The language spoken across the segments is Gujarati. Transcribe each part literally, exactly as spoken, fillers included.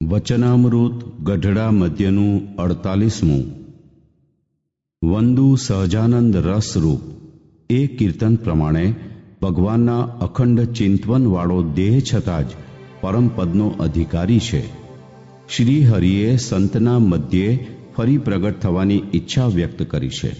વચનામૃત ગઢડા મધ્યનું અડતાલીસમું. વંદુ સહજાનંદ રસરૂપ. એ કીર્તન પ્રમાણે ભગવાનના અખંડ ચિંતવનવાળો દેહ છતાં જ પરમપદનો અધિકારી છે. શ્રી હરિએ સંતના મધ્યે ફરી પ્રગટ થવાની ઈચ્છા વ્યક્ત કરી છે.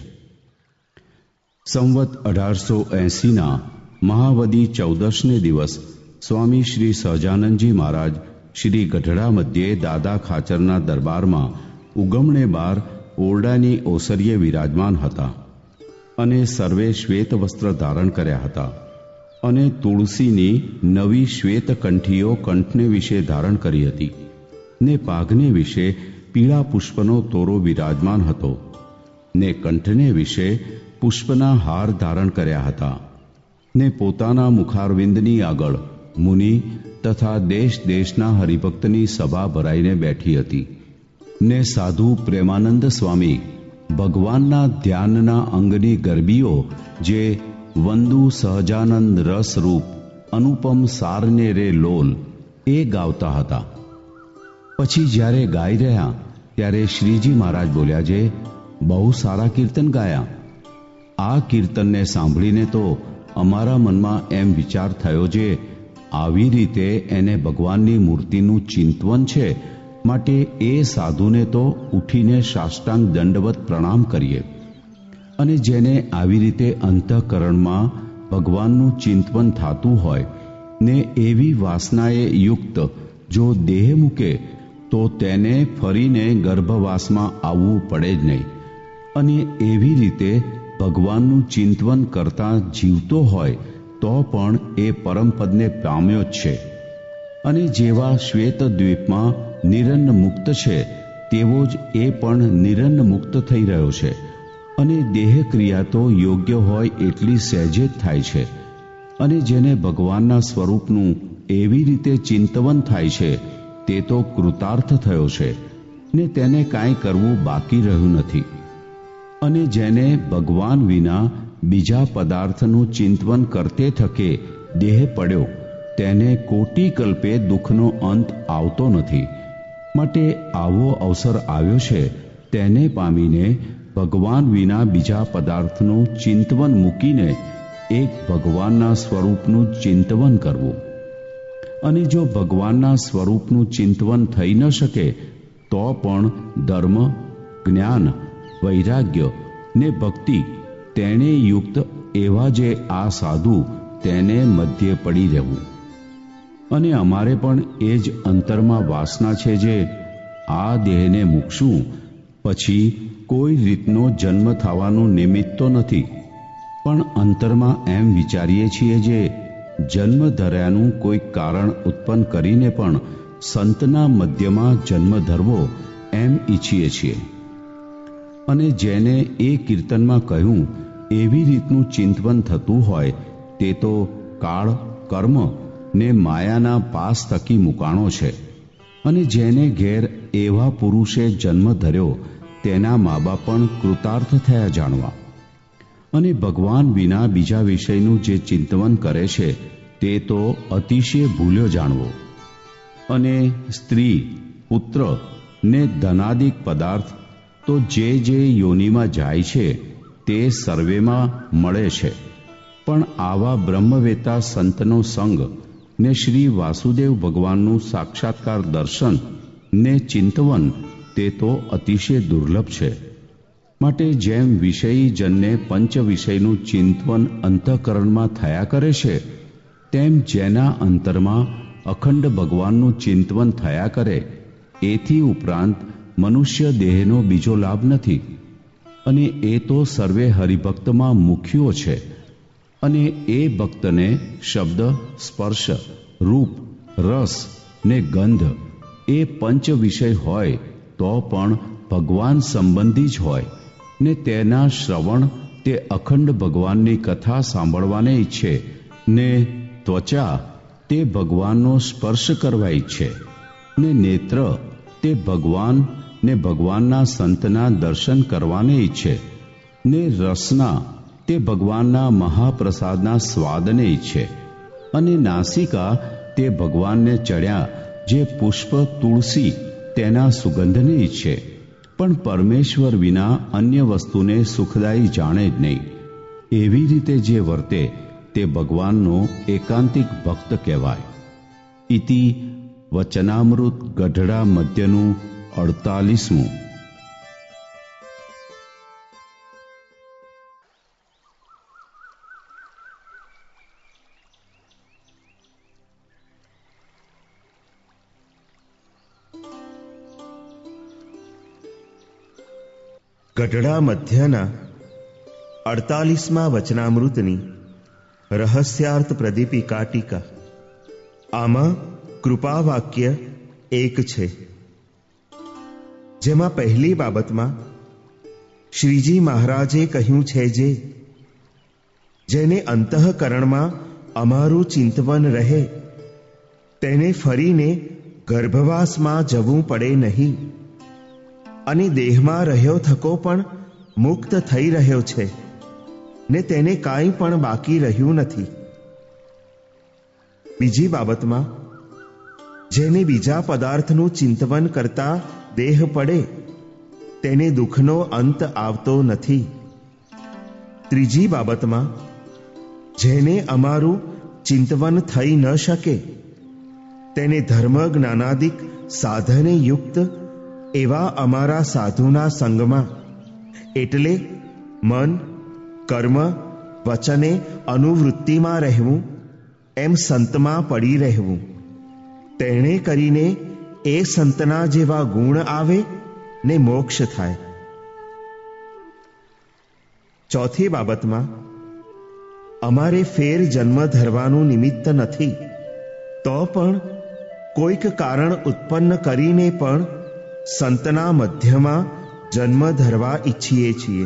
સંવત અઢારસો એંસીના મહાવદી ચૌદશને દિવસ સ્વામી શ્રી સહજાનંદજી મહારાજ શ્રી ગઢડા મધ્યે દાદા ખાચરના દરબારમાં ઉગમણે બાર ઓરડાની ઓસરીએ વિરાજમાન હતા અને સર્વે શ્વેત વસ્ત્ર ધારણ કર્યા હતા અને તુલસીની નવી શ્વેત કંઠીઓ કંઠને વિશે ધારણ કરી હતી ને પાઘને વિશે પીળા પુષ્પનો તોરો વિરાજમાન હતો ને કંઠને વિશે પુષ્પના હાર ધારણ કર્યા હતા ને પોતાના મુખારવિંદની આગળ મુનિ તથા દેશ દેશના હરિભક્તની સભા ભરાઈને બેઠી હતી ને સાધુ પ્રેમાનંદ સ્વામી ભગવાનના ધ્યાનના અંગની ગરબીઓ જે વંદુ સહજાનંદ રસરૂપ અનુપમ સારને રે લોલ એ ગાવતા હતા. પછી જ્યારે ગાઈ રહ્યા ત્યારે શ્રીજી મહારાજ બોલ્યા, જે બહુ સારા કીર્તન ગાયા. આ કીર્તનને સાંભળીને તો અમારા મનમાં એમ વિચાર થયો જે આવી રીતે એને ભગવાનની મૂર્તિનું ચિંતવન છે, માટે એ સાધુને તો ઉઠીને સાષ્ટાંગ દંડવત પ્રણામ કરીએ. અને જેને આવી રીતે અંતઃકરણમાં ભગવાનનું ચિંતવન થતું હોય ને એવી વાસનાએ યુક્ત જો દેહ મૂકે તો તેને ફરીને ગર્ભવાસમાં આવવું પડે જ નહીં. અને એવી રીતે ભગવાનનું ચિંતવન કરતા જીવતો હોય તો પણ એ પરમપદને પામ્યો જ છે. અને જેવા શ્વેત દ્વીપમાં નિરન્ન મુક્ત છે તેવો જ એ પણ નિરન્ન મુક્ત થઈ રહ્યો છે. અને દેહ ક્રિયા તો યોગ્ય હોય એટલી સહેજે જ થાય છે. અને જેને ભગવાનના સ્વરૂપનું એવી રીતે ચિંતવન થાય છે તે તો કૃતાર્થ થયો છે ને તેને કાંઈ કરવું બાકી રહ્યું નથી. અને જેને ભગવાન વિના બીજા પદાર્થનું ચિંતવન કરતે થકે દેહ પડ્યો તેને કોટી કલ્પે દુઃખનો અંત આવતો નથી. માટે આવો અવસર આવ્યો છે તેને પામીને ભગવાન વિના બીજા પદાર્થનું ચિંતવન મૂકીને એક ભગવાનના સ્વરૂપનું ચિંતવન કરવું. અને જો ભગવાનના સ્વરૂપનું ચિંતવન થઈ ન શકે તો પણ ધર્મ, જ્ઞાન, વૈરાગ્ય ને ભક્તિ તેણે યુક્ત એવા જે આ સાધુ તેને મધ્યે પડી રહેવું. અને અમારે પણ એ જ અંતરમાં વાસના છે જે આ દેહને મૂકશું પછી કોઈ રીતનો જન્મ થવાનું નિમિત્ત તો નથી, પણ અંતરમાં એમ વિચારીએ છીએ જે જન્મ ધર્યાનું કોઈ કારણ ઉત્પન્ન કરીને પણ સંતના મધ્યમાં જન્મ ધરવો એમ ઈચ્છીએ છીએ. અને જેને એ કીર્તનમાં કહ્યું એવી રીતનું ચિંતવન થતું હોય તે તો કાળ, કર્મ ને માયાના પાસ થકી મુકાણો છે. અને જેને ઘેર એવા પુરુષે જન્મ ધર્યો તેના મા બાપ પણ કૃતાર્થ થયા જાણવા. અને ભગવાન વિના બીજા વિષયનું જે ચિંતવન કરે છે તે તો અતિશય ભૂલ્યો જાણવો. અને સ્ત્રી, પુત્ર ને ધનાદિક પદાર્થ તો જે જે યોનિમાં જાય છે તે સર્વેમાં મળે છે, પણ આવા બ્રહ્મવેતા સંતનો સંગ ને શ્રી વાસુદેવ ભગવાનનું સાક્ષાત્કાર દર્શન ને ચિંતવન તે તો અતિશય દુર્લભ છે. માટે જેમ વિષયી જનને પંચ વિષયનું ચિંતવન અંતઃકરણમાં થયા કરે છે તેમ જેના અંતરમાં અખંડ ભગવાનનું ચિંતવન થયા કરે એથી ઉપરાંત મનુષ્ય દેહનો બીજો લાભ નથી. અને એ તો સર્વે હરિભક્તમાં મુખ્યો છે. અને એ ભક્તને શબ્દ, સ્પર્શ, રૂપ, રસ ને ગંધ એ પંચ વિષય હોય તો પણ ભગવાન સંબંધી જ હોય ને તેના શ્રવણ તે અખંડ ભગવાનની કથા સાંભળવાને ઈચ્છે ને ત્વચા તે ભગવાનનો સ્પર્શ કરવા ઈચ્છે ને નેત્ર તે ભગવાન ને ભગવાનના સંતના દર્શન કરવાને ઈચ્છે ને રસના તે ભગવાનના મહાપ્રસાદના સ્વાદને ઈચ્છે અને નાસિકા તે ભગવાનને ચડ્યા જે પુષ્પ તુલસી તેના સુગંધને ઈચ્છે, પણ પરમેશ્વર વિના અન્ય વસ્તુને સુખદાયી જાણે જ નહીં, એવી રીતે જે વર્તે તે ભગવાનનો એકાંતિક ભક્ત કહેવાય. ઇતિ વચનામૃત ગઢડા મધ્યનું અડતાલીસમું. ગઢડા મધ્યના અડતાલીસમા વચનામૃતની રહસ્યાર્થ પ્રદીપિકા ટીકા. આમાં કૃપા વાક્ય એક છે, જેમાં પહેલી બાબતમાં શ્રીજી મહારાજે કહ્યું છે જે જેને અંતઃકરણમાં અમારું ચિંતવન રહે તેને ફરીને ગર્ભવાસમાં જવું પડે નહીં, અને દેહમાં રહ્યો થકો પણ મુક્ત થઈ રહ્યો છે ને તેને કાંઈ પણ બાકી રહ્યું નથી. બીજી બાબતમાં જેને બીજા પદાર્થનું ચિંતવન કરતા દેહ પડે તેને દુઃખનો અંત આવતો નથી. ત્રીજી બાબતમાં જેને અમારું ચિંતવન થઈ ન શકે તેને ધર્મ જ્ઞાનાદિક સાધને યુક્ત એવા અમારા સાધુના સંગમાં, એટલે મન, કર્મ, વચને અનુવૃત્તિમાં રહેવું, એમ સંતમાં પડી રહેવું. તેણે કરીને એ સંતના જેવા ગુણ આવે ને મોક્ષ થાય. ચોથી બાબતમાં અમારે ફેર જન્મ ધરવાનું નિમિત્ત નથી, તો પણ કોઈક કારણ ઉત્પન્ન કરીને પણ સંતના મધ્યમાં જન્મ ધરવા ઈચ્છીએ છીએ.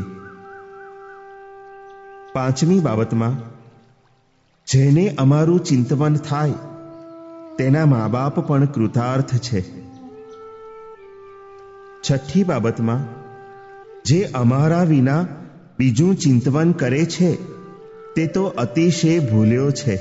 પાંચમી બાબતમાં જેને અમારું ચિંતવન થાય તેના મા બાપ પણ કૃતાર્થ છે. છઠ્ઠી બાબતમાં જે અમારા વિના બીજું ચિંતવન કરે છે તે તો અતિશય ભૂલ્યો છે.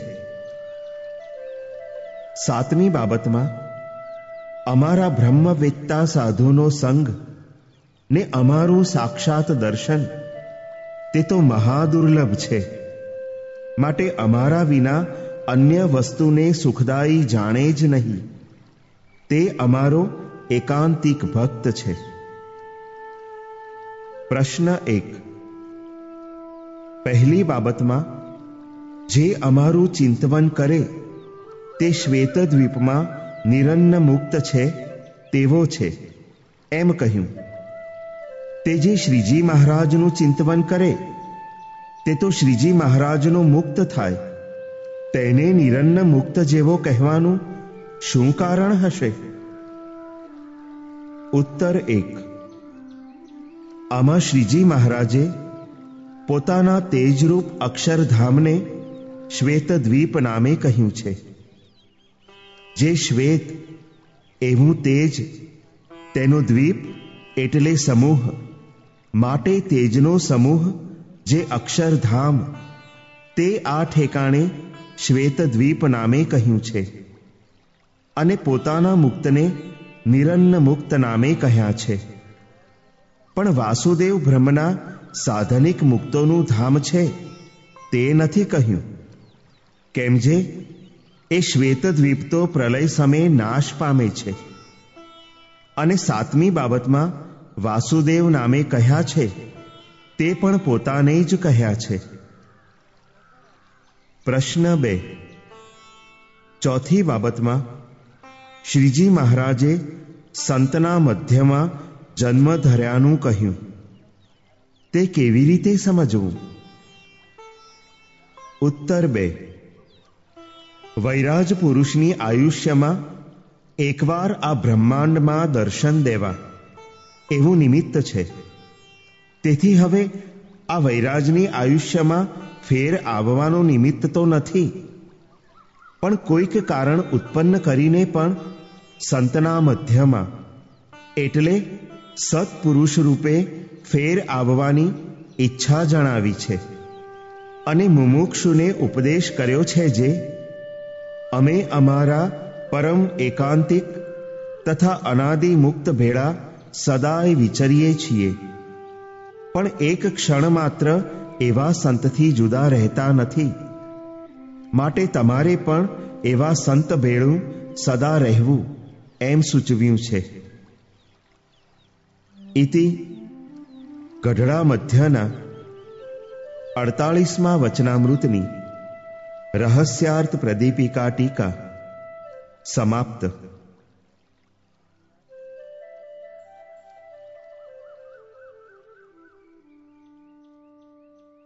સાતમી બાબતમાં અમારા બ્રહ્મવેત્તા સાધુનો સંગ ને અમારું સાક્ષાત દર્શન તે તો મહાદુર્લભ છે, માટે અમારા વિના અન્ય વસ્તુને સુખદાયી જાણે જ નહીં. તે અમારો એકાંતિક ભક્ત છે. પ્રશ્ન એક. પહેલી બાબતમાં જે અમારું ચિંતવન કરે તે શ્વેતદ્વીપમાં નિરન્ન મુક્ત છે તેવો છે એમ કહ્યું. તે જે શ્રીજી મહારાજનું ચિંતવન કરે તે તો શ્રીજી મહારાજનો મુક્ત થાય, તેને નિરન્ન મુક્ત જેવો કહેવાનું શું કારણ હશે? ઉત્તર એક. આમાં શ્રીજી મહારાજે પોતાના તેજરૂપ અક્ષરધામને શ્વેતદ્વીપ નામે કહ્યું છે. જે શ્વેત એવું તેજ, તેનો દ્વીપ એટલે સમૂહ, માટે તેજનો સમૂહ જે અક્ષરધામ તે આ ઠેકાણે શ્વેતદ્વીપ નામે કહ્યું છે, અને પોતાના મુક્તને નિરન્ન મુક્ત નામે કહ્યા છે. પણ વાસુદેવ બ્રહ્મના સાધનિક મુક્તોનું ધામ છે તે નથી કહ્યું, કેમ જે એ શ્વેતદ્વીપ તો પ્રલય સમયે નાશ પામે છે. અને સાતમી બાબતમાં વાસુદેવ નામે કહ્યા છે તે પણ પોતાને જ કહ્યા છે. પ્રશ્ન બે. ચોથી બાબતમાં શ્રીજી મહારાજે સંતના મધ્યમાં જન્મ ધર્યાનું કહ્યું, તે કેવી રીતે સમજવું? ઉત્તર બે. વૈરાજ પુરુષની આયુષ્યમાં એકવાર આ બ્રહ્માંડમાં દર્શન દેવા એવું નિમિત્ત છે. તેથી હવે આ વૈરાજની આયુષ્યમાં ફેર આવવાનો નિમિત્ત તો નથી, પણ કોઈક કારણ ઉત્પન્ન કરીને પણ સંતના મધ્યમાં એટલે સત્પુરુષ રૂપે ફેર આવવાની ઈચ્છા જણાવી છે. અને મુમુક્ષુને ઉપદેશ કર્યો છે જે અમે અમારા પરમ એકાંતિક તથા અનાદિ મુક્ત ભેળા સદાય વિચરીએ છીએ, પણ એક ક્ષણ માત્ર એવા સંતથી જુદા રહેતા નથી. માટે તમારે પણ એવા સંત ભેળું સદા રહેવું એમ સૂચવ્યું છે. ઇતિ ગઢડા મધ્યના અડતાળીસમા વચનામૃતની રહસ્યાર્થ પ્રદીપિકા ટીકા સમાપ્ત.